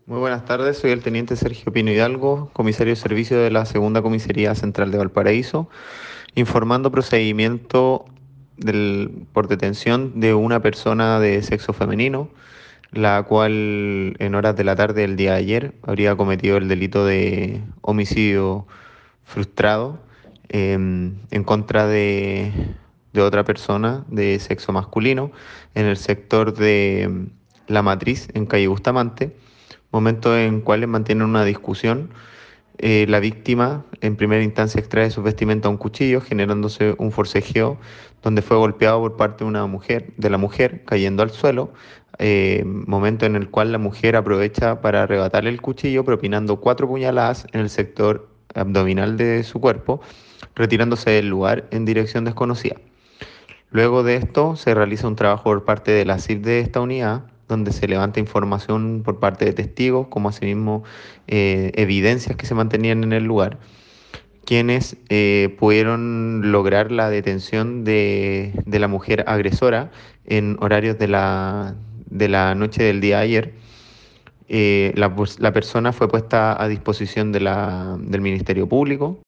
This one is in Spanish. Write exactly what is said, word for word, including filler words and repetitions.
Muy buenas tardes, soy el teniente Sergio Pino Hidalgo, comisario de servicio de la Segunda Comisaría Central de Valparaíso, informando procedimiento del- por detención de una persona de sexo femenino, la cual en horas de la tarde del día de ayer habría cometido el delito de homicidio frustrado em, en contra de, de otra persona de sexo masculino en el sector de em, La Matriz, en calle Bustamante, momentos en cuales mantienen una discusión. Eh, la víctima en primera instancia extrae de su vestimenta un cuchillo, generándose un forcejeo donde fue golpeado por parte de una mujer, de la mujer, cayendo al suelo, eh, momento en el cual la mujer aprovecha para arrebatarle el cuchillo, propinando cuatro puñaladas en el sector abdominal de su cuerpo, retirándose del lugar en dirección desconocida. Luego de esto se realiza un trabajo por parte de la C I R de esta unidad, donde se levanta información por parte de testigos, como asimismo eh, evidencias que se mantenían en el lugar, quienes eh, pudieron lograr la detención de, de la mujer agresora en horarios de la, de la noche del día de ayer. Eh, la, la persona fue puesta a disposición de la, del Ministerio Público.